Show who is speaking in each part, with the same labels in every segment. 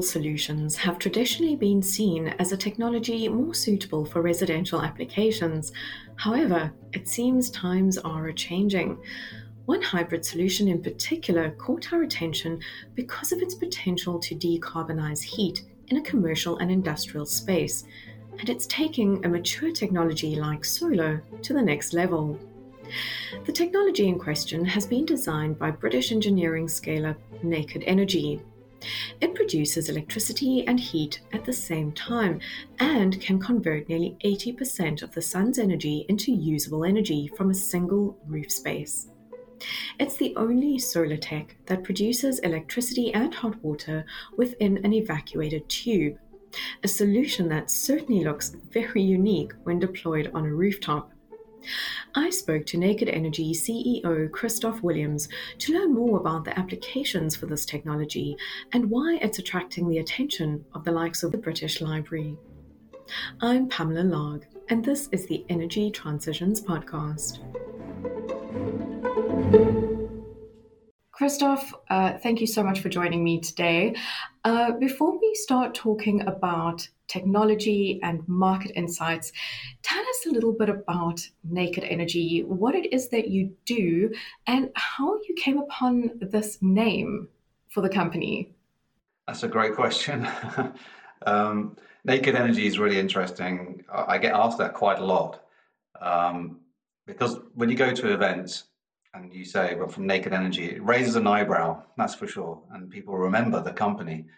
Speaker 1: solutions have traditionally been seen as a technology more suitable for residential applications. However, it seems times are changing. One hybrid solution in particular caught our attention because of its potential to decarbonize heat in a commercial and industrial space, and it's taking a mature technology like solar to the next level. The technology in question has been designed by British engineering scale-up Naked Energy. It produces electricity and heat at the same time and can convert nearly 80% of the sun's energy into usable energy from a single roof space. It's the only solar tech that produces electricity and hot water within an evacuated tube, a solution that certainly looks very unique when deployed on a rooftop. I spoke to Naked Energy CEO Christoph Williams to learn more about the applications for this technology and why it's attracting the attention of the likes of the British Library. I'm Pamela Larg, and this is the Energy Transitions Podcast. Christoph, thank you so much for joining me today. Before we start talking about technology and market insights, tell us a little bit about Naked Energy, what it is that you do, and how you came upon this name for the company.
Speaker 2: That's a great question. Naked Energy is really interesting. I get asked that quite a lot because when you go to events and you say, well, from Naked Energy, it raises an eyebrow, that's for sure. And people remember the company.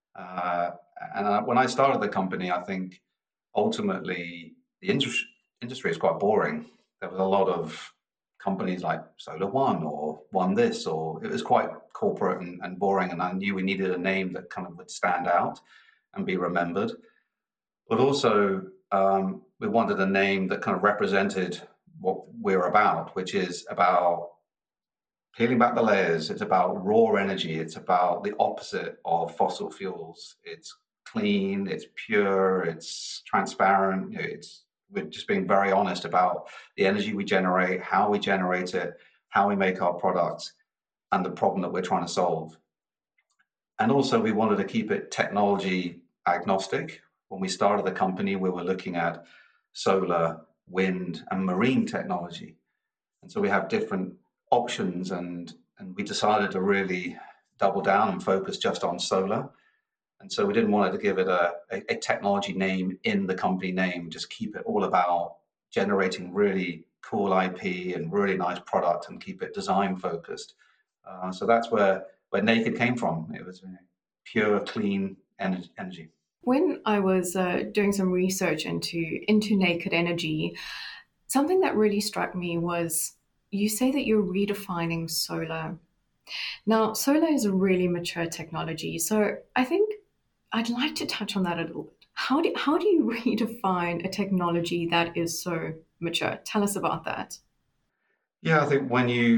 Speaker 2: When I started the company, I think ultimately the industry is quite boring. There was a lot of companies like Solar One or One This, or it was quite corporate and boring. And I knew we needed a name that kind of would stand out and be remembered. But also, we wanted a name that kind of represented what we're about, which is about peeling back the layers. It's about raw energy. It's about the opposite of fossil fuels. It's clean, it's pure, it's transparent. We're just being very honest about the energy we generate, how we generate it, how we make our products, and the problem that we're trying to solve. And also, we wanted to keep it technology agnostic. When we started the company, we were looking at solar, wind, and marine technology. And so we have different options, and we decided to really double down and focus just on solar. And so we didn't want to give it a technology name in the company name, just keep it all about generating really cool IP and really nice product and keep it design focused. So that's where Naked came from. It was pure, clean energy.
Speaker 1: When I was doing some research into Naked Energy, something that really struck me was you say that you're redefining solar. Now, solar is a really mature technology, so I think I'd like to touch on that a little bit. How do you redefine a technology that is so mature? Tell us about that.
Speaker 2: Yeah, I think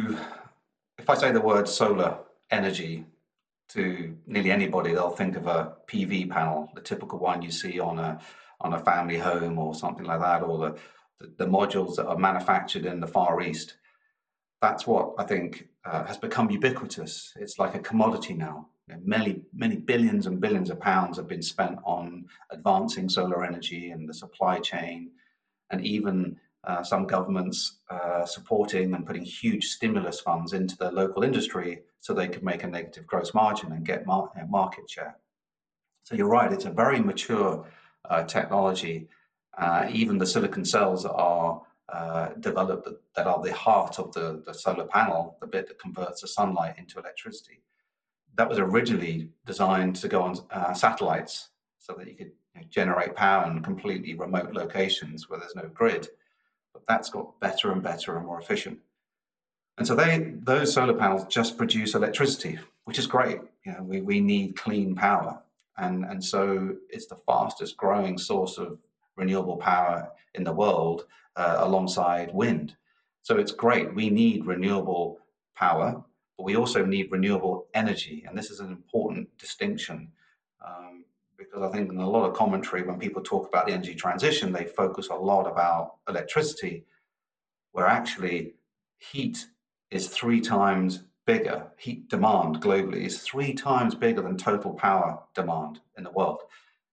Speaker 2: if I say the word solar energy to nearly anybody, they'll think of a PV panel, the typical one you see on a family home or something like that, or the modules that are manufactured in the Far East. That's what I think has become ubiquitous. It's like a commodity now. Many billions and billions of pounds have been spent on advancing solar energy and the supply chain, and even some governments supporting and putting huge stimulus funds into the local industry so they could make a negative gross margin and get market share. So you're right, it's a very mature technology. Even the silicon cells that are developed that are the heart of the solar panel, the bit that converts the sunlight into electricity. That was originally designed to go on satellites so that you could generate power in completely remote locations where there's no grid. But that's got better and better and more efficient. And so those solar panels just produce electricity, which is great. We need clean power. And so it's the fastest growing source of renewable power in the world alongside wind. So it's great. We need renewable power, but we also need renewable energy. And this is an important distinction because I think in a lot of commentary, when people talk about the energy transition, they focus a lot about electricity, where actually heat is 3 times bigger, heat demand globally is 3 times bigger than total power demand in the world.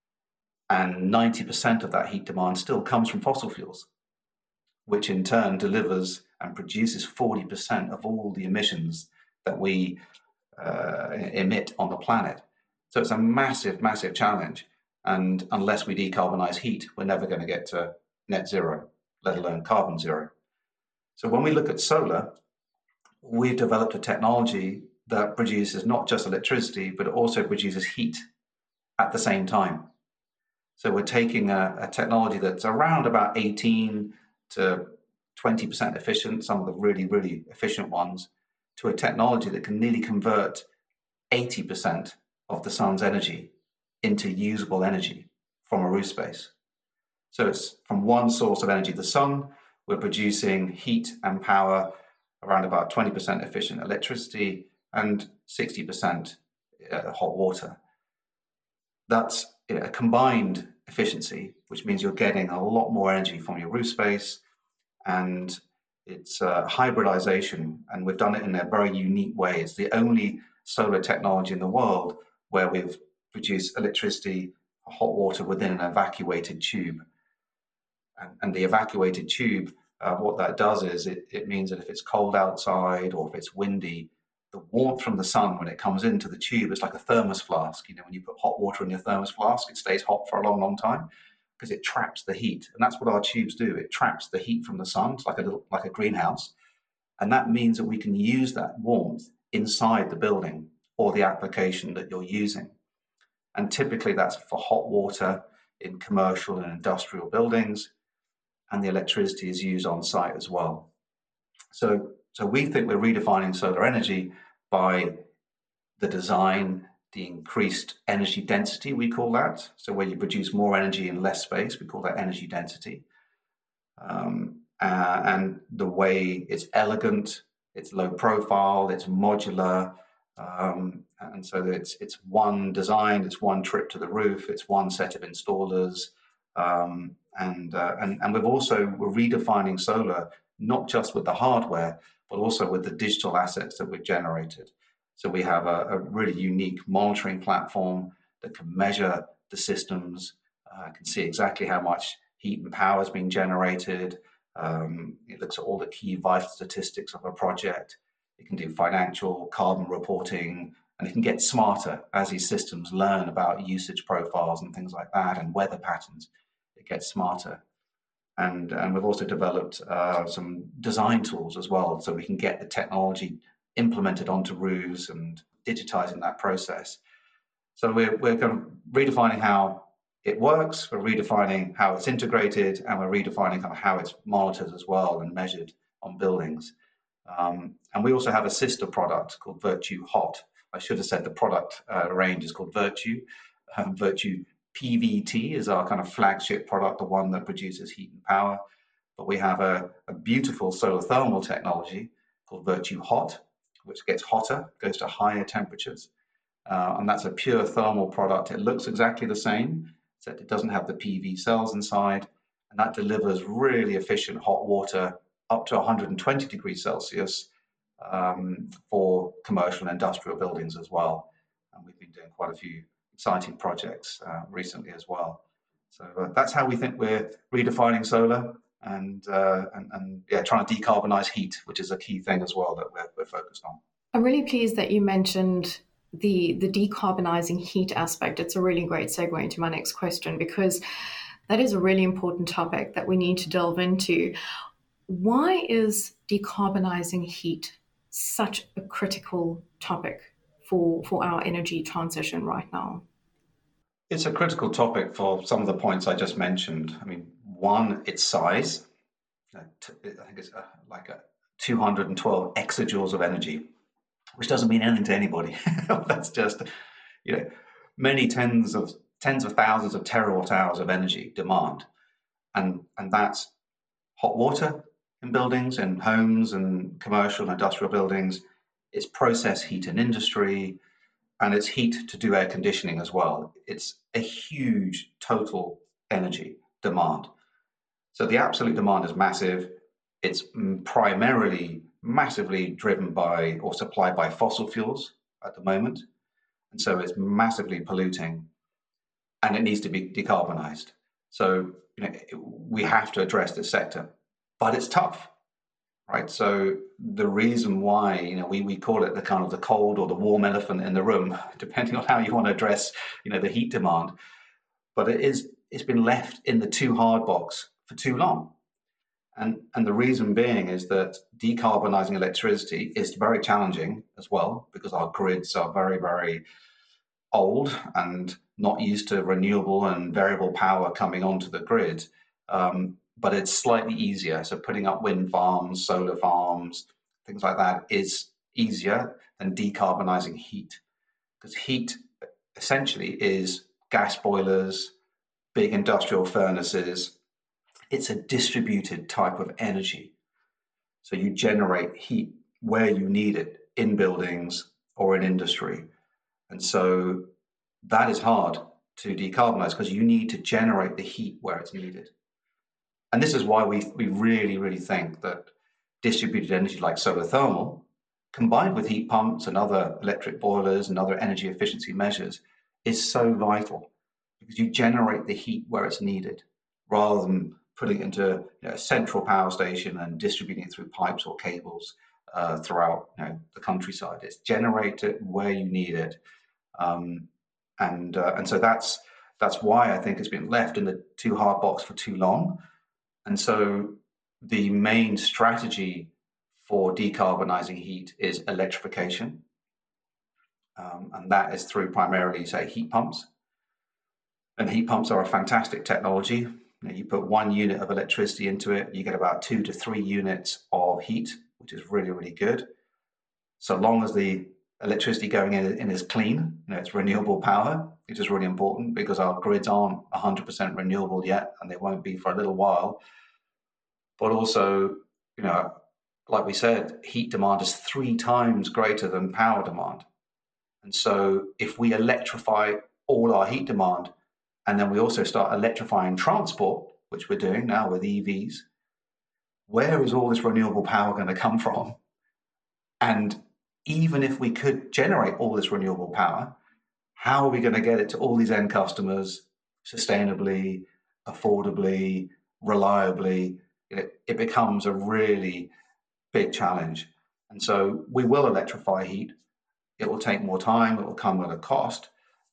Speaker 2: And 90% of that heat demand still comes from fossil fuels, which in turn delivers and produces 40% of all the emissions that we emit on the planet. So it's a massive, massive challenge. And unless we decarbonize heat, we're never going to get to net zero, let alone carbon zero. So when we look at solar, we've developed a technology that produces not just electricity, but it also produces heat at the same time. So we're taking a technology that's around about 18 to 20% efficient, some of the really, really efficient ones, to a technology that can nearly convert 80% of the sun's energy into usable energy from a roof space. So it's from one source of energy, the sun, we're producing heat and power around about 20% efficient electricity and 60% hot water. That's a combined efficiency, which means you're getting a lot more energy from your roof space, and it's hybridization, and we've done it in a very unique way. It's the only solar technology in the world where we've produced electricity, hot water within an evacuated tube. And the evacuated tube, what that does is it means that if it's cold outside or if it's windy, the warmth from the sun, when it comes into the tube, it's like a thermos flask. You know, when you put hot water in your thermos flask, it stays hot for a long, long time because it traps the heat. And that's what our tubes do. It traps the heat from the sun. It's like a greenhouse. And that means that we can use that warmth inside the building or the application that you're using. And typically that's for hot water in commercial and industrial buildings, and the electricity is used on site as well. So we think we're redefining solar energy by the design, the increased energy density, we call that. So where you produce more energy in less space, we call that energy density. And the way it's elegant, it's low profile, it's modular, and so it's one design, it's one trip to the roof, it's one set of installers, and we're redefining solar not just with the hardware, but also with the digital assets that we've generated. So we have a really unique monitoring platform that can measure the systems, can see exactly how much heat and power is being generated. It looks at all the key vital statistics of a project. It can do financial, carbon reporting, and it can get smarter as these systems learn about usage profiles and things like that, and weather patterns. It gets smarter. And we've also developed some design tools as well, so we can get the technology implemented onto roofs and digitizing that process. So we're kind of redefining how it works, we're redefining how it's integrated, and we're redefining kind of how it's monitored as well and measured on buildings. And we also have a sister product called Virtue Hot. I should have said the product range is called Virtue. Virtue PVT is our kind of flagship product, the one that produces heat and power. But we have a beautiful solar thermal technology called Virtue Hot, which gets hotter, goes to higher temperatures. And that's a pure thermal product. It looks exactly the same, except it doesn't have the PV cells inside. And that delivers really efficient hot water up to 120 degrees Celsius for commercial and industrial buildings as well. And we've been doing quite a few exciting projects recently as well. So that's how we think we're redefining solar and trying to decarbonize heat, which is a key thing as well that we're focused on.
Speaker 1: I'm really pleased that you mentioned the decarbonizing heat aspect. It's a really great segue into my next question, because that is a really important topic that we need to delve into. Why is decarbonizing heat such a critical topic for our energy transition right now?
Speaker 2: It's a critical topic for some of the points I just mentioned. I mean, one, its size. I think it's like 212 exajoules of energy, which doesn't mean anything to anybody. That's just, many tens of thousands of terawatt hours of energy demand, and that's hot water in buildings, in homes, and commercial and industrial buildings. It's process heat in industry, and it's heat to do air conditioning as well. It's a huge total energy demand. So the absolute demand is massive. It's primarily massively driven by or supplied by fossil fuels at the moment. And so it's massively polluting and it needs to be decarbonized. So, we have to address this sector, but it's tough, right? So the reason why, we call it the kind of the cold or the warm elephant in the room, depending on how you want to address, the heat demand. But it's been left in the too hard box for too long. And the reason being is that decarbonizing electricity is very challenging as well, because our grids are very, very old and not used to renewable and variable power coming onto the grid. But it's slightly easier. So putting up wind farms, solar farms, things like that is easier than decarbonizing heat, because heat essentially is gas boilers, big industrial furnaces. It's a distributed type of energy. So you generate heat where you need it in buildings or in industry. And so that is hard to decarbonize because you need to generate the heat where it's needed. And this is why we really, really think that distributed energy like solar thermal, combined with heat pumps and other electric boilers and other energy efficiency measures, is so vital, because you generate the heat where it's needed rather than putting it into a central power station and distributing it through pipes or cables throughout the countryside. It's generate it where you need it. And so that's why I think it's been left in the too hard box for too long. And so the main strategy for decarbonizing heat is electrification. And that is through primarily, say, heat pumps. And heat pumps are a fantastic technology. You put 1 unit of electricity into it, you get about 2 to 3 units of heat, which is really, really good. So long as the electricity going in is clean, it's renewable power, which is really important because our grids aren't 100% renewable yet, and they won't be for a little while. But also, like we said, heat demand is 3 times greater than power demand. And so if we electrify all our heat demand, and then we also start electrifying transport, which we're doing now with EVs, where is all this renewable power going to come from? And even if we could generate all this renewable power, how are we going to get it to all these end customers sustainably, affordably, reliably? It becomes a really big challenge. And so we will electrify heat. It will take more time. It will come at a cost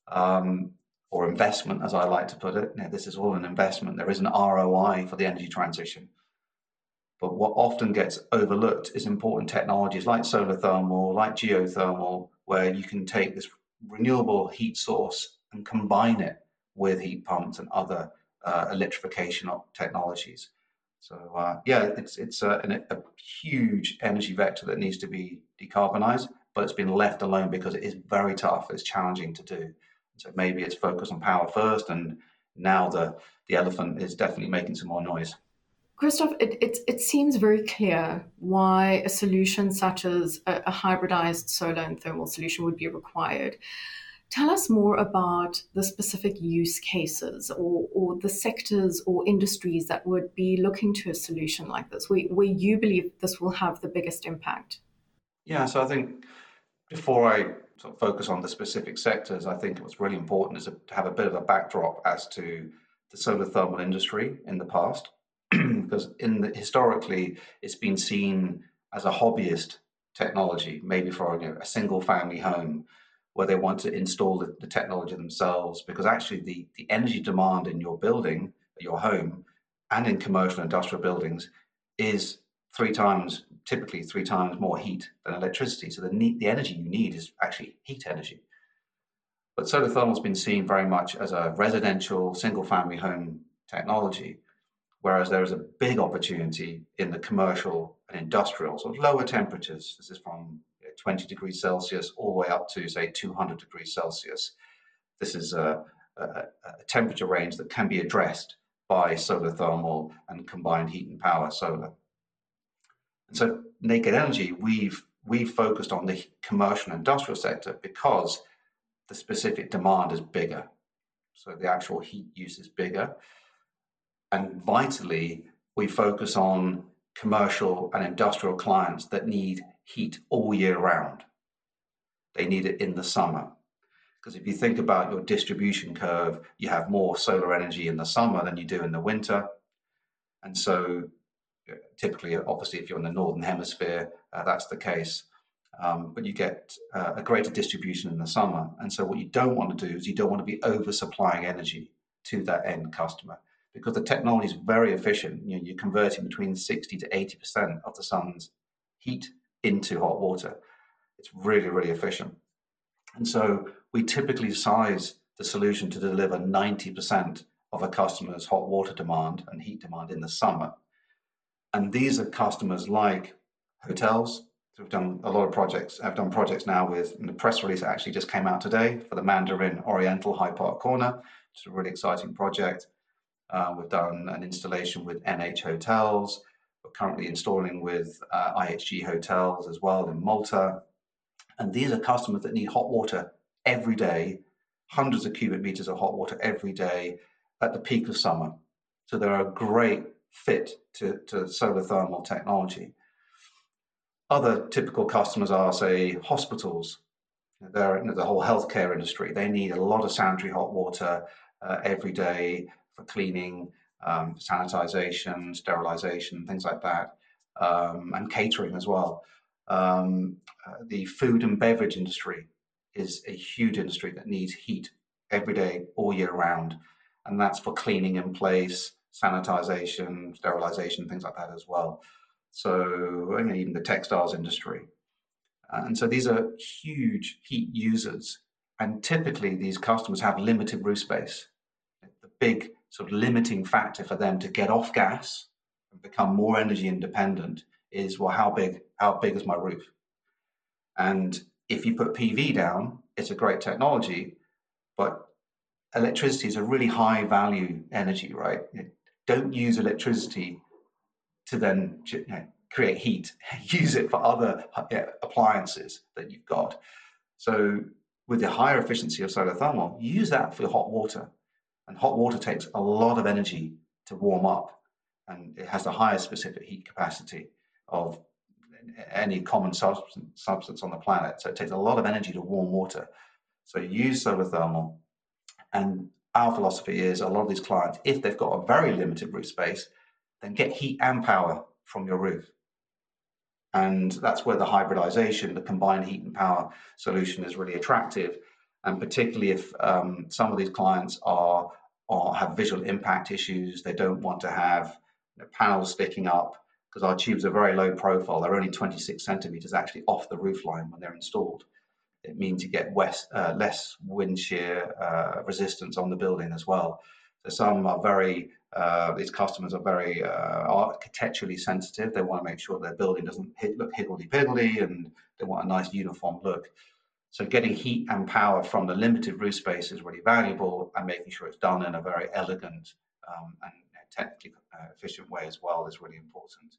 Speaker 2: or investment, as I like to put it. This is all an investment. There is an ROI for the energy transition. But what often gets overlooked is important technologies like solar thermal, like geothermal, where you can take this renewable heat source and combine it with heat pumps and other electrification technologies. So it's a huge energy vector that needs to be decarbonized, but it's been left alone because it is very tough. It's challenging to do. So maybe it's focused on power first, and now the elephant is definitely making some more noise.
Speaker 1: Christoph, it seems very clear why a solution such as a hybridized solar and thermal solution would be required. Tell us more about the specific use cases or the sectors or industries that would be looking to a solution like this, where you believe this will have the biggest impact.
Speaker 2: Yeah, so I think before I sort of focus on the specific sectors, I think what's really important is to have a bit of a backdrop as to the solar thermal industry in the past, because historically it's been seen as a hobbyist technology, maybe for a single family home where they want to install the technology themselves, because actually the energy demand in your building, your home, and in commercial industrial buildings is typically three times more heat than electricity. So the energy you need is actually heat energy. But solar thermal has been seen very much as a residential single family home technology, whereas there is a big opportunity in the commercial and industrial, sort of lower temperatures. This is from 20 degrees Celsius all the way up to, say, 200 degrees Celsius. This is a temperature range that can be addressed by solar thermal and combined heat and power solar. And so Naked Energy, we've focused on the commercial and industrial sector because the specific demand is bigger. So the actual heat use is bigger. And vitally, we focus on commercial and industrial clients that need heat all year round. They need it in the summer. Because if you think about your distribution curve, you have more solar energy in the summer than you do in the winter. And so typically, obviously, if you're in the Northern Hemisphere, that's the case. But you get a greater distribution in the summer. And so what you don't want to do is you don't want to be oversupplying energy to that end customer, because the technology is very efficient. You're converting between 60 to 80% of the sun's heat into hot water. It's really, really efficient. And so we typically size the solution to deliver 90% of a customer's hot water demand and heat demand in the summer. And these are customers like hotels. So we've done a lot of projects. I've done projects now with, and the press release actually just came out today for the Mandarin Oriental Hyde Park Corner. It's a really exciting project. We've done an installation with NH Hotels. We're currently installing with IHG Hotels as well in Malta. And these are customers that need hot water every day, hundreds of cubic meters of hot water every day at the peak of summer. So they're a great fit to solar thermal technology. Other typical customers are, say, hospitals. They're the whole healthcare industry. They need a lot of sanitary hot water every day for cleaning, sanitization, sterilization, things like that, and catering as well. The food and beverage industry is a huge industry that needs heat every day, all year round. And that's for cleaning in place, sanitization, sterilization, things like that as well. So, and even the textiles industry. And so these are huge heat users. And typically these customers have limited roof space. The big sort of limiting factor for them to get off gas and become more energy independent is, well, how big is my roof? And if you put PV down, it's a great technology, but electricity is a really high value energy, right? Don't use electricity to then create heat. Use it for other appliances that you've got. So with the higher efficiency of solar thermal, use that for hot water. And hot water takes a lot of energy to warm up, and it has the highest specific heat capacity of any common substance on the planet. So it takes a lot of energy to warm water. So use solar thermal. And our philosophy is, a lot of these clients, if they've got a very limited roof space, then get heat and power from your roof. And that's where the hybridization, the combined heat and power solution is really attractive. And particularly if some of these clients have visual impact issues, they don't want to have panels sticking up, because our tubes are very low profile. They're only 26 centimeters actually off the roof line when they're installed. It means you get less wind shear resistance on the building as well. So some are these customers are very architecturally sensitive. They want to make sure their building doesn't look higgledy-piggledy, and they want a nice uniform look. So getting heat and power from the limited roof space is really valuable, and making sure it's done in a very elegant and technically efficient way as well is really important.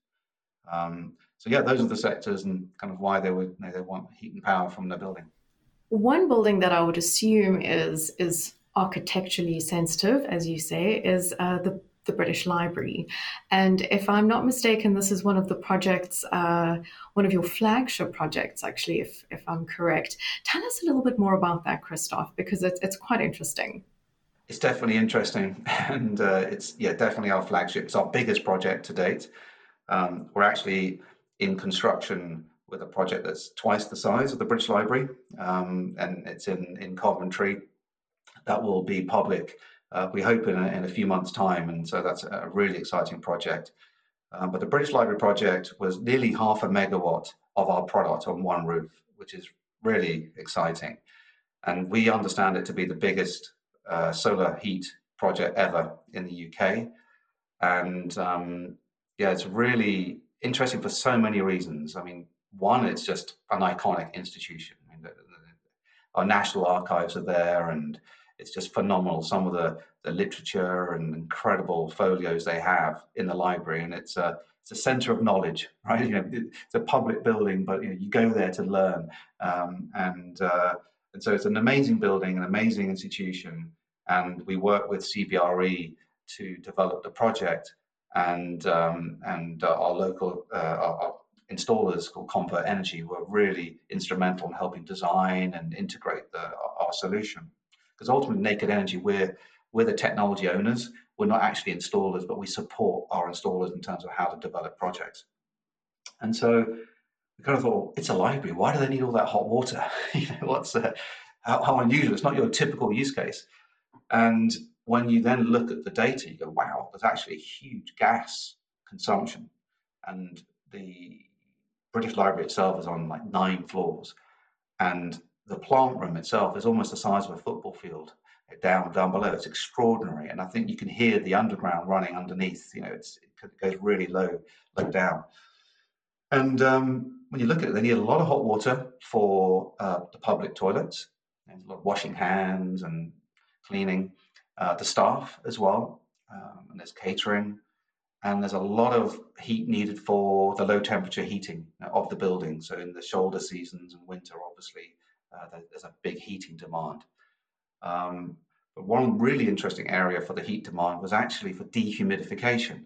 Speaker 2: So yeah, those are the sectors and kind of why they want heat and power from the building.
Speaker 1: One building that I would assume is architecturally sensitive, as you say, is the British Library. And if I'm not mistaken, this is one of the projects, one of your flagship projects, actually, if I'm correct. Tell us a little bit more about that, Christoph, because it's quite interesting.
Speaker 2: It's definitely interesting, and it's definitely our flagship. It's our biggest project to date. We're actually in construction with a project that's twice the size of the British Library, and it's in Coventry. That will be public, we hope, in a few months' time, and so that's a really exciting project. But the British Library project was nearly 0.5 megawatt of our product on one roof, which is really exciting. And we understand it to be the biggest solar heat project ever in the UK. And it's really interesting for so many reasons. I mean, one, it's just an iconic institution. I mean, our national archives are there, and it's just phenomenal. Some of the literature and incredible folios they have in the library, and it's a center of knowledge, right? It's a public building, but you go there to learn, and so it's an amazing building, an amazing institution, and we work with CBRE to develop the project. and our local our installers called Convert Energy were really instrumental in helping design and integrate our solution. Because ultimately, Naked Energy, we're the technology owners. We're not actually installers, but we support our installers in terms of how to develop projects. And so we kind of thought, it's a library. Why do they need all that hot water? What's how unusual? It's not your typical use case. And when you then look at the data, you go, wow, there's actually a huge gas consumption. And the British Library itself is on like 9 floors. And the plant room itself is almost the size of a football field down below. It's extraordinary. And I think you can hear the underground running underneath. It goes really low down. And when you look at it, they need a lot of hot water for the public toilets. There's a lot of washing hands and cleaning, the staff as well, and there's catering, and there's a lot of heat needed for the low temperature heating of the building. So in the shoulder seasons and winter, obviously, there's a big heating demand. But one really interesting area for the heat demand was actually for dehumidification.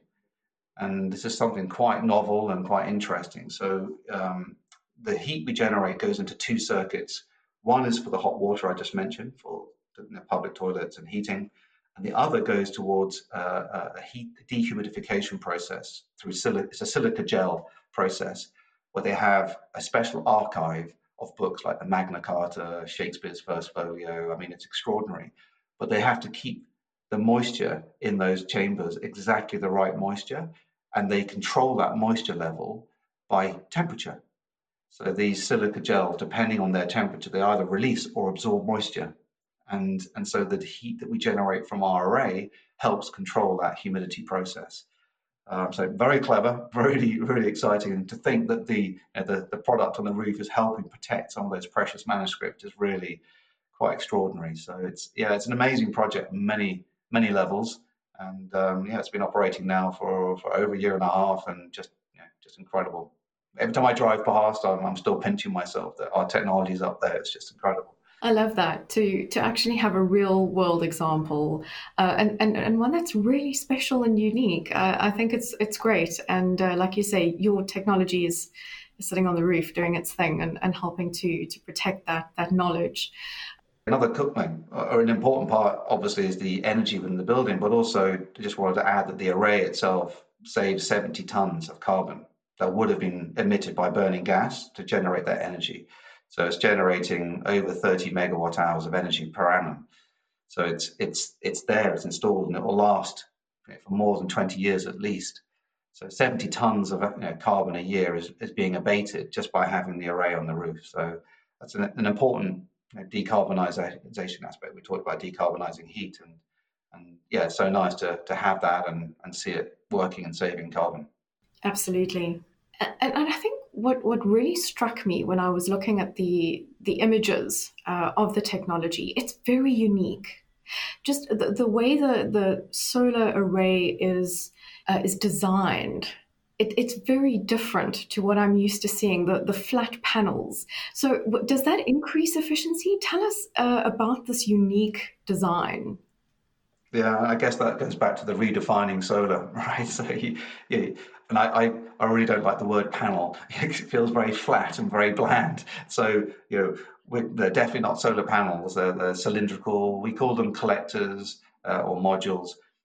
Speaker 2: And this is something quite novel and quite interesting. So the heat we generate goes into 2 circuits. One is for the hot water I just mentioned, for the public toilets and heating, and the other goes towards a heat dehumidification process through it's a silica gel process, where they have a special archive of books like the Magna Carta, Shakespeare's First Folio. I mean, it's extraordinary, but they have to keep the moisture in those chambers exactly the right moisture, and they control that moisture level by temperature. So these silica gels, depending on their temperature, they either release or absorb moisture. And so the heat that we generate from our array helps control that humidity process. So very clever, really, really exciting. And to think that the product on the roof is helping protect some of those precious manuscripts is really quite extraordinary. So it's an amazing project on many levels. And it's been operating now for over a year and a half, and just incredible. Every time I drive past, I'm still pinching myself that our technology is up there. It's just incredible.
Speaker 1: I love that to actually have a real world example, and one that's really special and unique. I think it's great, and like you say, your technology is sitting on the roof doing its thing and helping to protect that knowledge.
Speaker 2: Another coupling, or an important part, obviously, is the energy within the building, but also I just wanted to add that the array itself saves 70 tons of carbon that would have been emitted by burning gas to generate that energy. So it's generating over 30 megawatt hours of energy per annum. So it's there, it's installed, and it will last for more than 20 years at least. So 70 tons of carbon a year is being abated just by having the array on the roof. So that's an important decarbonisation aspect. We talked about decarbonising heat, and yeah, it's so nice to have that and see it working and saving carbon.
Speaker 1: Absolutely. And I think what really struck me when I was looking at the images of the technology, it's very unique. Just the way the solar array is designed, it's very different to what I'm used to seeing, the flat panels. So does that increase efficiency? Tell us about this unique design.
Speaker 2: Yeah, I guess that goes back to the redefining solar, right? So, yeah, and I really don't like the word panel. It feels very flat and very bland. So, they're definitely not solar panels. They're cylindrical. We call them collectors or modules.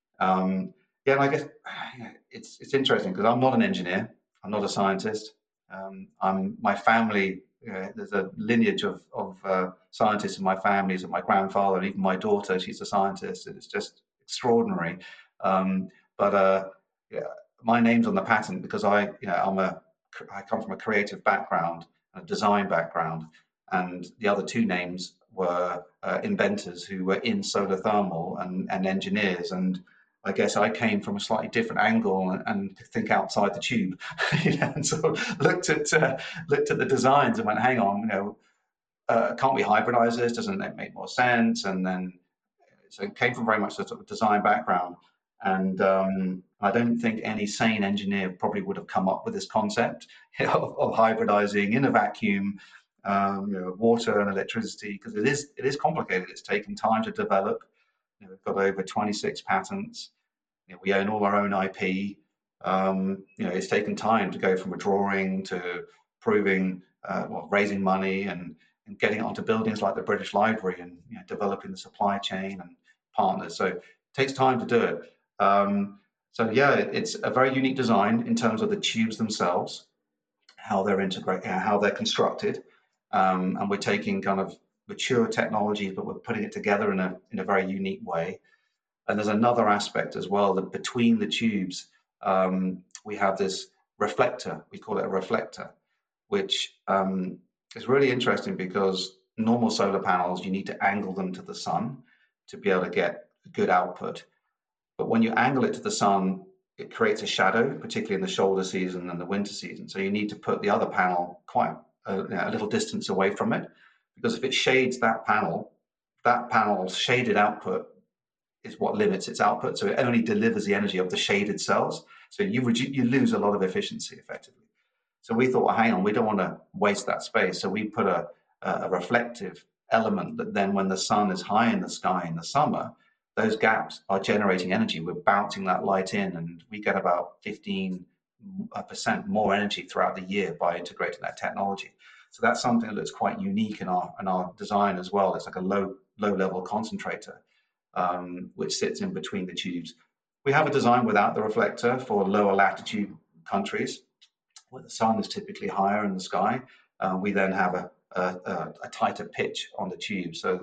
Speaker 2: Yeah, and I guess it's interesting because I'm not an engineer. I'm not a scientist. I'm my family. There's a lineage of scientists in my family. So my grandfather and even my daughter, she's a scientist, and it's just extraordinary. But yeah, my name's on the patent because I come from a creative background, a design background, and the other two names were inventors who were in solar thermal and engineers. And I guess I came from a slightly different angle and think outside the tube, and so looked at the designs and went, "Hang on, can't we hybridize this? Doesn't it make more sense?" And then so it came from very much a sort of design background, and I don't think any sane engineer probably would have come up with this concept of hybridizing in a vacuum, water and electricity, because it is complicated. It's taken time to develop. We've got over 26 patents. We own all our own IP. It's taken time to go from a drawing to proving, raising money and getting it onto buildings like the British Library and developing the supply chain and partners. So it takes time to do it. So yeah, it's a very unique design in terms of the tubes themselves, how they're integrated, how they're constructed, and we're taking kind of mature technologies, but we're putting it together in a very unique way. And there's another aspect as well that between the tubes, we have this reflector. We call it a reflector, which is really interesting because normal solar panels, you need to angle them to the sun to be able to get good output. But when you angle it to the sun, it creates a shadow, particularly in the shoulder season and the winter season. So you need to put the other panel quite a little distance away from it, because if it shades that panel's shaded output is what limits its output. So it only delivers the energy of the shaded cells. So you lose a lot of efficiency effectively. So we thought, well, hang on, we don't want to waste that space. So we put a reflective element that then when the sun is high in the sky in the summer, those gaps are generating energy. We're bouncing that light in, and we get about 15% more energy throughout the year by integrating that technology. So that's something that's quite unique in our design as well. It's like a low level concentrator, which sits in between the tubes. We have a design without the reflector for lower latitude countries where the sun is typically higher in the sky. We then have a tighter pitch on the tube, so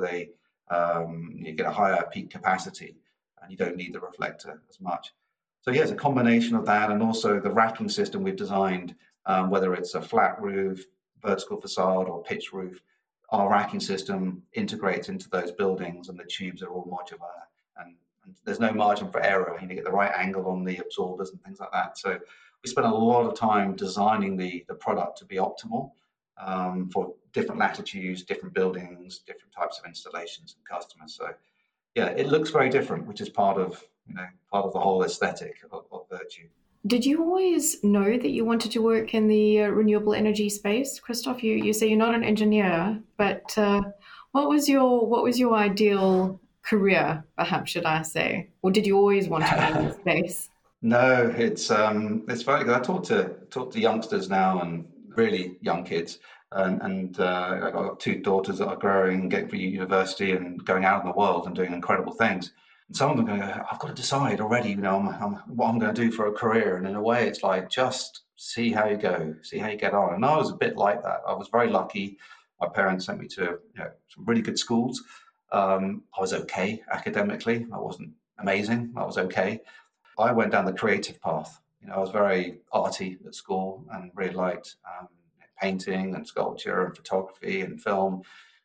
Speaker 2: you get a higher peak capacity, and you don't need the reflector as much. So yeah, it's a combination of that, and also the racking system we've designed, whether it's a flat roof, vertical facade, or pitched roof. Our racking system integrates into those buildings, and the tubes are all modular, and there's no margin for error. You get the right angle on the absorbers and things like that. So we spent a lot of time designing the product to be optimal for different latitudes, different buildings, different types of installations and customers. So yeah, it looks very different, which is part of the whole aesthetic of Virtue.
Speaker 1: Did you always know that you wanted to work in the renewable energy space, Christoph? You say you're not an engineer, but what was your ideal career, perhaps should I say, or did you always want to be in this space?
Speaker 2: No, it's funny because I talk to youngsters now and really young kids, and I've got two daughters that are growing, getting through university, and going out in the world and doing incredible things. And some of them going, I've got to decide already, what I'm going to do for a career. And in a way, it's like just see how you go, see how you get on. And I was a bit like that. I was very lucky. My parents sent me to some really good schools. I was okay academically. I wasn't amazing. I was okay. I went down the creative path. I was very arty at school and really liked painting and sculpture and photography and film.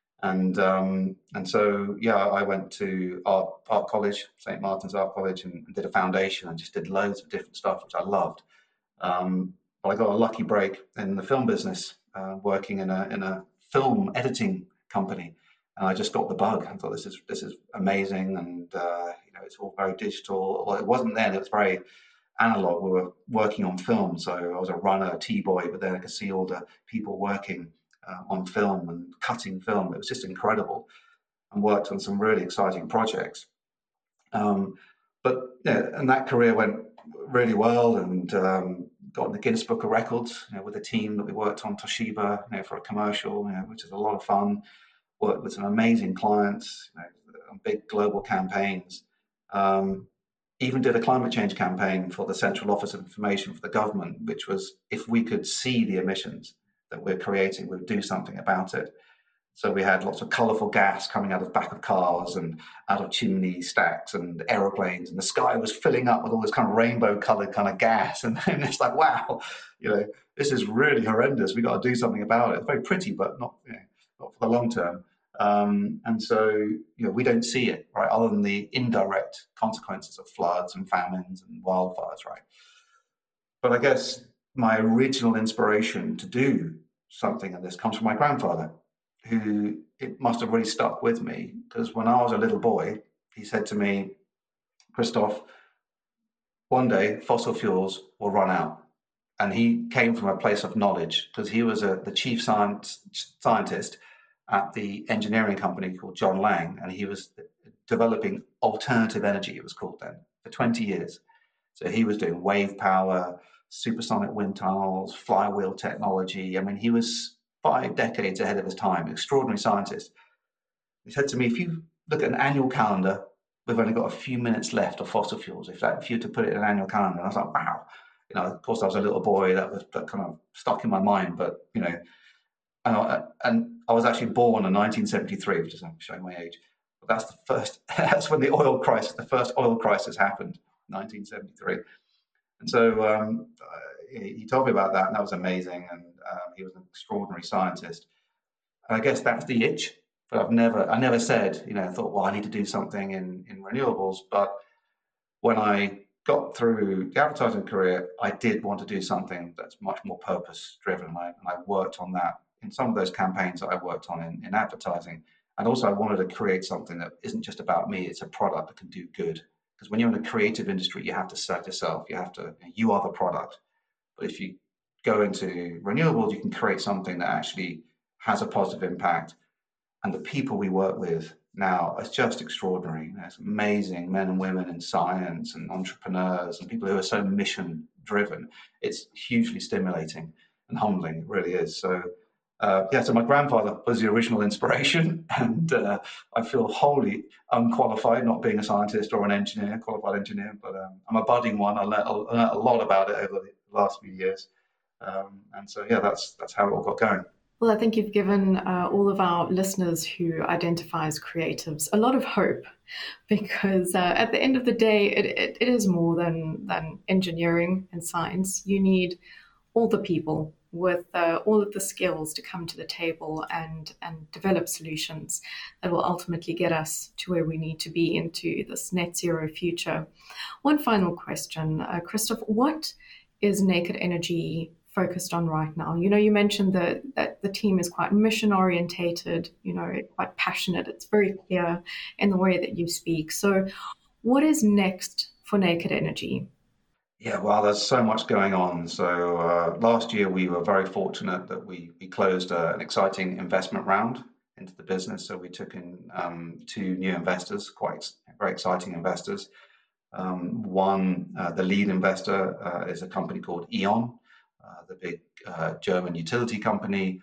Speaker 2: And so yeah, I went to art college, St. Martin's Art College, and did a foundation and just did loads of different stuff, which I loved. But I got a lucky break in the film business, working in a film editing company, and I just got the bug. I thought this is amazing, and it's all very digital. Well, it wasn't then; it was very analog. We were working on film, so I was a runner, a T-boy, but then I could see all the people working on film and cutting film. It was just incredible, and worked on some really exciting projects. Um, but yeah, and that career went really well, and got in the Guinness Book of Records, with a team that we worked on Toshiba, for a commercial, which is a lot of fun. Worked with some amazing clients, on big global campaigns. Um, Even did a climate change campaign for the Central Office of Information for the government, which was if we could see the emissions that we're creating, we'd do something about it. So we had lots of colourful gas coming out of the back of cars and out of chimney stacks and aeroplanes, and the sky was filling up with all this kind of rainbow-coloured kind of gas. And it's like, wow, this is really horrendous. We got to do something about it. It's very pretty, but not, not for the long term. And so, we don't see it, right, other than the indirect consequences of floods and famines and wildfires, right? But I guess my original inspiration to do something in this comes from my grandfather, who it must have really stuck with me because when I was a little boy, he said to me, Christoph, one day fossil fuels will run out. And he came from a place of knowledge because he was the chief scientist at the engineering company called John Lang, and he was developing alternative energy, it was called then, for 20 years. So he was doing wave power, supersonic wind tunnels, flywheel technology. I mean, he was 5 decades ahead of his time, extraordinary scientist. He said to me, if you look at an annual calendar, we've only got a few minutes left of fossil fuels. If you were to put it in an annual calendar, and I was like, wow. Of course, I was a little boy, that kind of stuck in my mind. But and I was actually born in 1973, which is, I'm showing my age. But that's the first. That's when the first oil crisis happened, 1973. And so he told me about that, and that was amazing. And he was an extraordinary scientist. And I guess that's the itch. But I never said, thought, well, I need to do something in renewables. But when I got through the advertising career, I did want to do something that's much more purpose driven. And I worked on that in some of those campaigns that I worked on in advertising. And also, I wanted to create something that isn't just about me, it's a product that can do good. Because when you're in a creative industry, you have to sell yourself, you are the product. But if you go into renewables, you can create something that actually has a positive impact. And the people we work with now is just extraordinary. It's amazing men and women in science and entrepreneurs and people who are so mission driven. It's hugely stimulating and humbling. It really is. So, so my grandfather was the original inspiration, and I feel wholly unqualified, not being a scientist or an qualified engineer, but I'm a budding one. I learned a lot about it over the last few years. And so, that's how it all got going.
Speaker 1: Well, I think you've given all of our listeners who identify as creatives a lot of hope, because at the end of the day, it is more than engineering and science. You need all the people with all of the skills to come to the table and develop solutions that will ultimately get us to where we need to be into this net zero future. One final question, Christoph, what is Naked Energy focused on right now? You mentioned that the team is quite mission orientated, quite passionate. It's very clear in the way that you speak. So what is next for Naked Energy?
Speaker 2: Yeah, well, there's so much going on. So last year we were very fortunate that we closed an exciting investment round into the business. So we took in 2 new investors, very exciting investors. One, the lead investor is a company called E.ON, the big German utility company.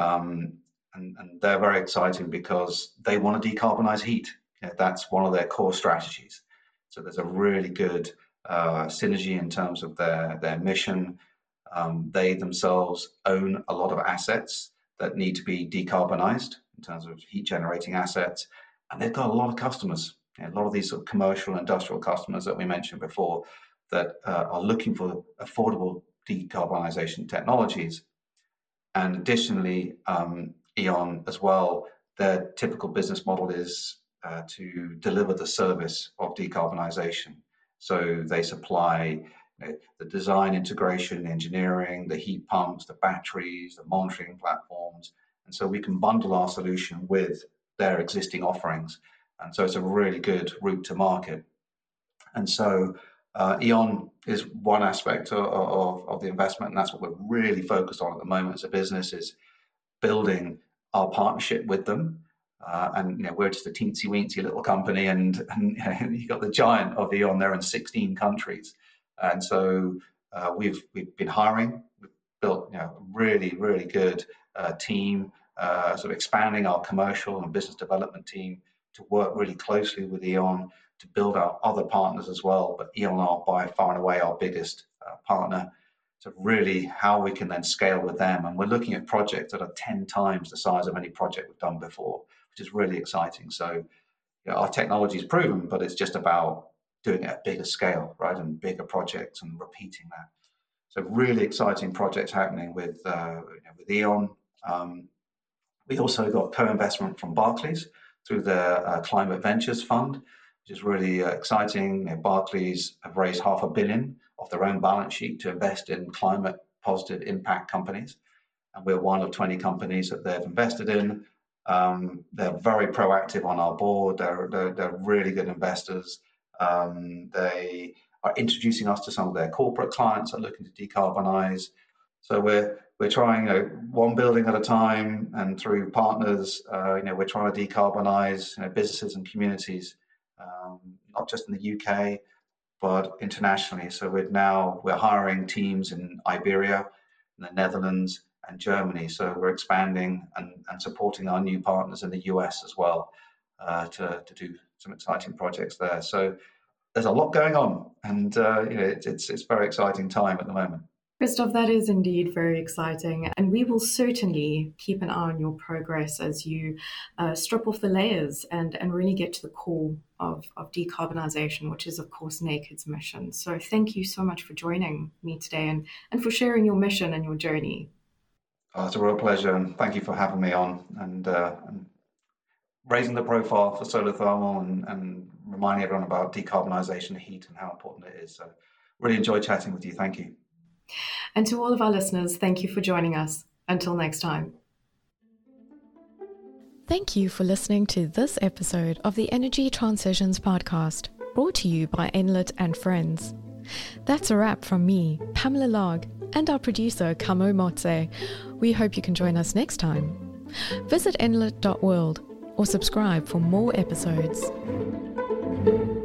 Speaker 2: And they're very exciting because they want to decarbonize heat. That's one of their core strategies. So there's a really good synergy in terms of their mission. They themselves own a lot of assets that need to be decarbonized in terms of heat generating assets. And they've got a lot of customers, a lot of these sort of commercial and industrial customers that we mentioned before that are looking for affordable decarbonization technologies. And additionally, E.ON as well, their typical business model is to deliver the service of decarbonization. So they supply the design, integration, engineering, the heat pumps, the batteries, the monitoring platforms. And so we can bundle our solution with their existing offerings. And so it's a really good route to market. And so E.ON is one aspect of the investment, and that's what we're really focused on at the moment as a business, is building our partnership with them. And we're just a teensy weensy little company, and you've got the giant of E.ON there in 16 countries. And so we've been hiring. We've built a really, really good team, sort of expanding our commercial and business development team to work really closely with E.ON to build our other partners as well. But E.ON are by far and away our biggest partner. So really how we can then scale with them. And we're looking at projects that are 10 times the size of any project we've done before, which is really exciting. So our technology is proven, but it's just about doing it at bigger scale, right? And bigger projects and repeating that. So really exciting projects happening with E.ON. We also got co-investment from Barclays through their Climate Ventures Fund, which is really exciting. Barclays have raised $500 million off their own balance sheet to invest in climate positive impact companies. And we're one of 20 companies that they've invested in. They're very proactive on our board. They're really good investors. They are introducing us to some of their corporate clients that are looking to decarbonize. So we're trying one building at a time, and through partners, we're trying to decarbonize businesses and communities, not just in the UK, but internationally. So we're hiring teams in Iberia, in the Netherlands, and Germany. So we're expanding and supporting our new partners in the US as well, to do some exciting projects there. So there's a lot going on, and it's a very exciting time at the moment.
Speaker 1: Christoph, that is indeed very exciting. And we will certainly keep an eye on your progress as you strip off the layers and really get to the core of decarbonisation, which is, of course, Naked's mission. So thank you so much for joining me today and for sharing your mission and your journey.
Speaker 2: Oh, it's a real pleasure, and thank you for having me on and raising the profile for solar thermal and reminding everyone about decarbonisation of heat and how important it is. So really enjoyed chatting with you. Thank you.
Speaker 1: And to all of our listeners, thank you for joining us. Until next time. Thank you for listening to this episode of the Energy Transitions podcast, brought to you by Enlit and Friends. That's a wrap from me, Pamela Larg, and our producer, Kamo Motse. We hope you can join us next time. Visit enlit.world or subscribe for more episodes.